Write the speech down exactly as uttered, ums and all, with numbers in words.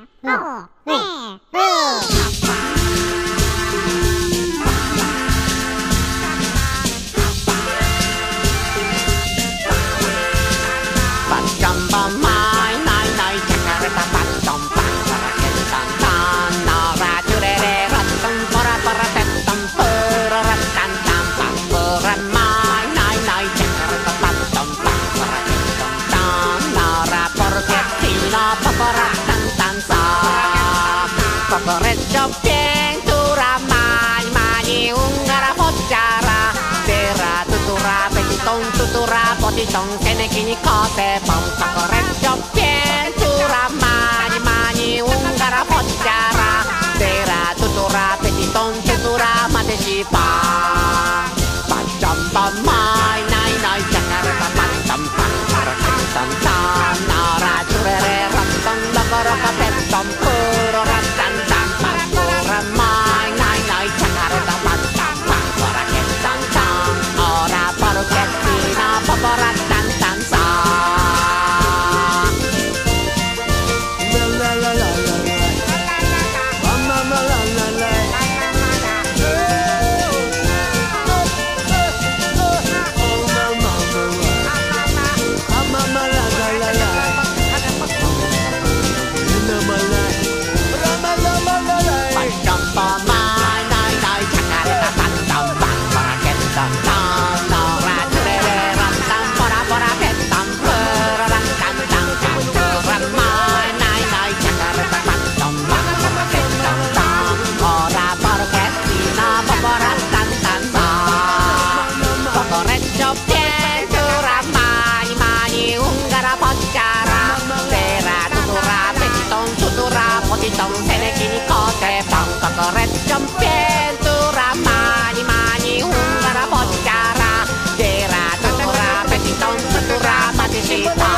Cocorreccio pintura mani mani ungara pocciara Terra tutura petiton tutura potiton senekini cose pom Cocorreccio pintura mani mani ungara pocciara Terra tutura petiton tutura mateshi pa Pachamba mai nai nai jakarta patam pam Paraketan tan nara curere rantam lakara kapetam puro rantam mai nai nai jakarta patam pam Paraketan tan ora paroketina paparatan tan sa la la la la la la la la la la la Potitong senekini kote pang Cocorreccio pintura mani mani ungara boccara Dera tutura petiton tutura matisita